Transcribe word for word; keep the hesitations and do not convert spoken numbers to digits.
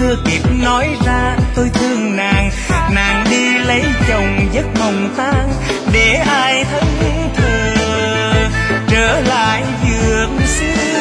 chưa kịp nói ra tôi thương nàng. Nàng đi lấy chồng giấc mộng tan, để ai thân thờ trở lại giường xưa.